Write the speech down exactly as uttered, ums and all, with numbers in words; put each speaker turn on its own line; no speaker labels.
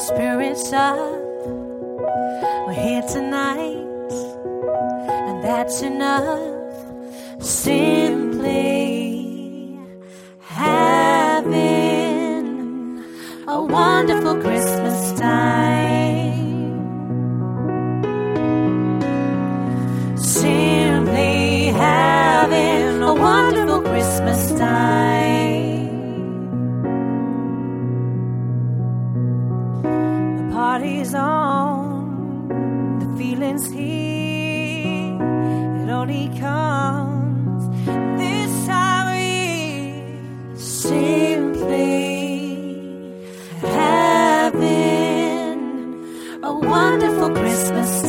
spirits up. We're here tonight, and that's enough. Simply having a wonderful Christmas time. Simply having a wonderful Christmas time. The party's on, the feeling's here. It only comes this time of year. Simply having a wonderful Christmas